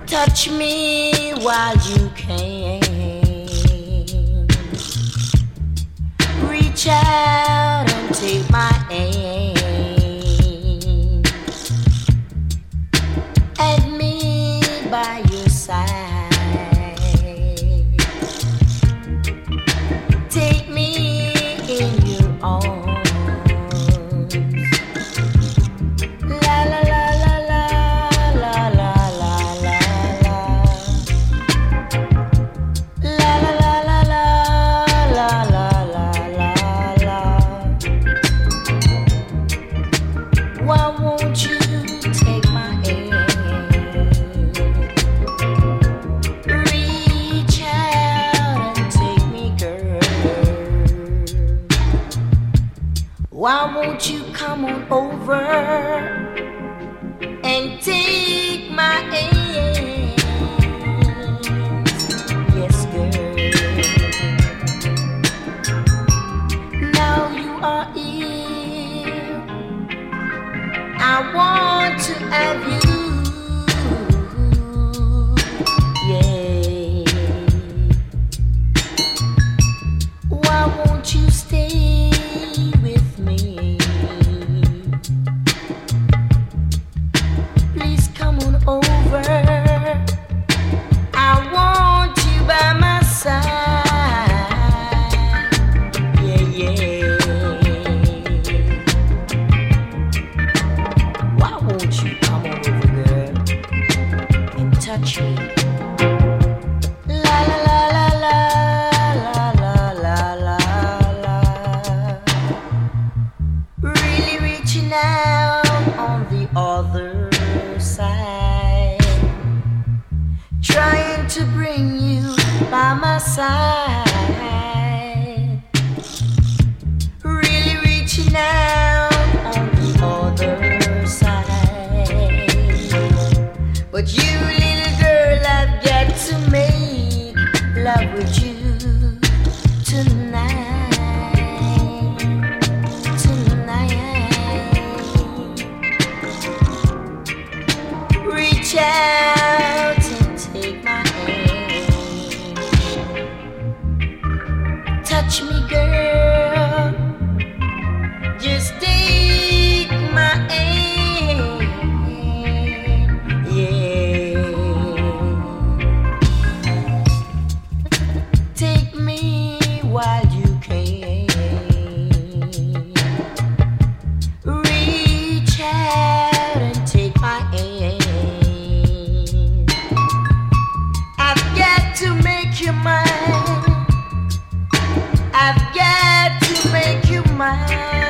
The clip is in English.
Touch me while you can. Reach out and take my hand. Add me by your side. Take me in your arms. La la la la la la la la la la. La la la la la la la la la. Why won't you take my hand? Reach out and take me, girl. Why won't you come on over and take my hand? Yes, girl. Now you are here. I want to have you. Yeah. Why won't you stay with me? Please come on over. I want you by my side. Yeah, yeah. Why won't you come on over, girl, and touch me? La la la la la la la la la. Really reaching out on the other side, trying to bring you by my side. Really reaching out on the other side. But you, little girl, I've got to make love with you tonight. Tonight. Reach out and take my hand. Touch me, girl. Just take my hand. Yeah. Take me while you can. Reach out and take my hand. I've got to make you mine. I've got to make you mine.